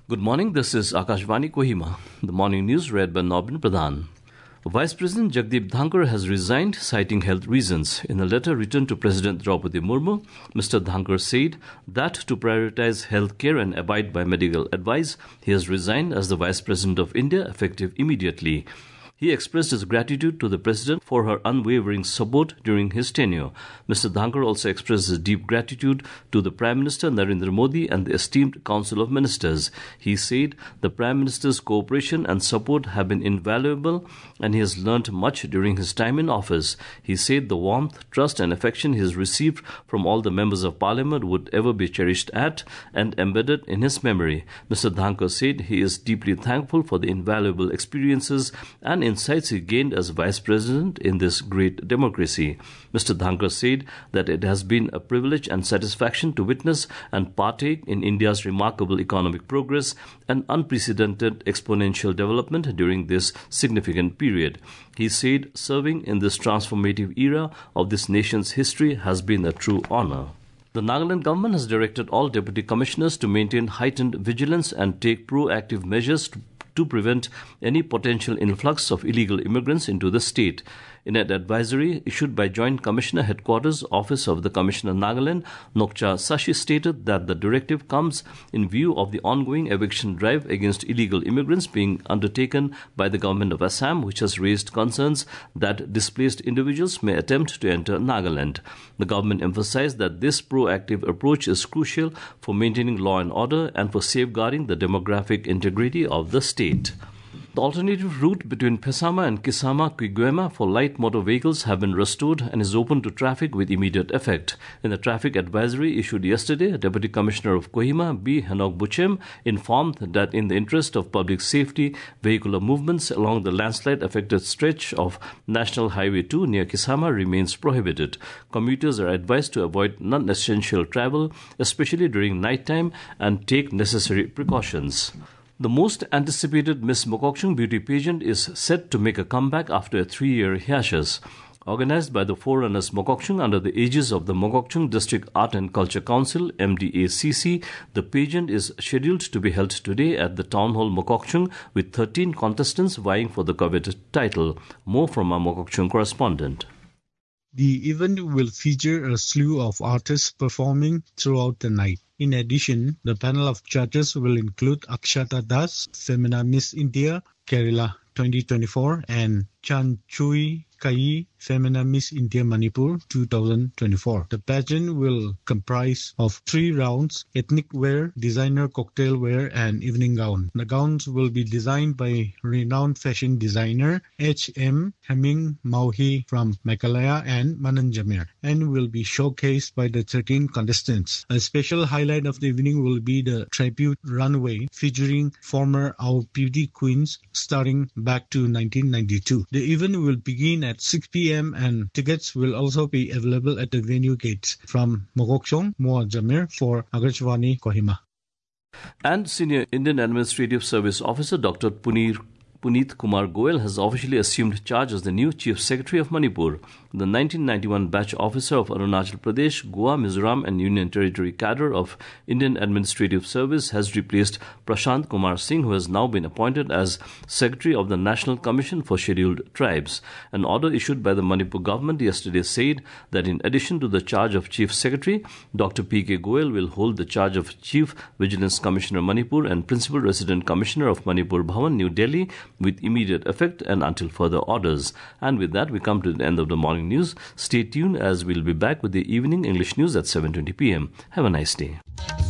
Good morning, this is Akashvani Kohima. The morning news read by Nobin Pradhan. Vice President Jagdeep Dhankar has resigned, citing health reasons. In a letter written to President Draupadi Murmu, Mr. Dhankar said that to prioritize health care and abide by medical advice, he has resigned as the Vice President of India, effective immediately. He expressed his gratitude to the President for her unwavering support during his tenure. Mr. Dhankar also expressed his deep gratitude to the Prime Minister Narendra Modi and the esteemed Council of Ministers. He said the Prime Minister's cooperation and support have been invaluable and he has learnt much during his time in office. He said the warmth, trust and affection he has received from all the members of Parliament would ever be cherished at and embedded in his memory. Mr. Dhankar said he is deeply thankful for the invaluable experiences and insights he gained as Vice President in this great democracy. Mr. Dhankar said that it has been a privilege and satisfaction to witness and partake in India's remarkable economic progress and unprecedented exponential development during this significant period. He said serving in this transformative era of this nation's history has been a true honor. The Nagaland government has directed all deputy commissioners to maintain heightened vigilance and take proactive measures to prevent any potential influx of illegal immigrants into the state. In an advisory issued by Joint Commissioner Headquarters, Office of the Commissioner Nagaland, Nokcha Sashi stated that the directive comes in view of the ongoing eviction drive against illegal immigrants being undertaken by the government of Assam, which has raised concerns that displaced individuals may attempt to enter Nagaland. The government emphasized that this proactive approach is crucial for maintaining law and order and for safeguarding the demographic integrity of the state. The alternative route between Phesama and Kisama Kiguema for light motor vehicles have been restored and is open to traffic with immediate effect. In the traffic advisory issued yesterday, Deputy Commissioner of Kohima, B. Henok Buchem, informed that in the interest of public safety, vehicular movements along the landslide-affected stretch of National Highway 2 near Kisama remains prohibited. Commuters are advised to avoid non-essential travel, especially during nighttime, and take necessary precautions. The most anticipated Miss Mokokchung beauty pageant is set to make a comeback after a 3-year hiatus. Organized by the Forerunners Mokokchung under the aegis of the Mokokchung District Art and Culture Council, MDACC, the pageant is scheduled to be held today at the Town Hall Mokokchung with 13 contestants vying for the coveted title. More from our Mokokchung correspondent. The event will feature a slew of artists performing throughout the night. In addition, the panel of judges will include Akshata Das, Femina Miss India, Kerala 2024, and Chan Chui Kai, Femina Miss India Manipur 2024. The pageant will comprise of 3 rounds: ethnic wear, designer cocktail wear, and evening gown. The gowns will be designed by renowned fashion designer H.M. Heming Mauhi from Meghalaya and Manan Jamir, and will be showcased by the 13 contestants. A special highlight of the evening will be the tribute runway featuring former Our Beauty Queens starting back to 1992. The event will begin at 6 p.m. and tickets will also be available at the venue gates. From Mokokchung, Moa Jamir for Akashvani Kohima. And Senior Indian Administrative Service Officer Dr. Puneet Kumar Goel has officially assumed charge as the new Chief Secretary of Manipur. The 1991 batch officer of Arunachal Pradesh, Goa, Mizoram and Union Territory cadre of Indian Administrative Service has replaced Prashant Kumar Singh, who has now been appointed as Secretary of the National Commission for Scheduled Tribes. An order issued by the Manipur government yesterday said that in addition to the charge of Chief Secretary, Dr. P.K. Goel will hold the charge of Chief Vigilance Commissioner Manipur and Principal Resident Commissioner of Manipur Bhavan, New Delhi, with immediate effect and until further orders. And with that, we come to the end of the morning news. Stay tuned as we'll be back with the evening English news at 7:20 p.m. Have a nice day.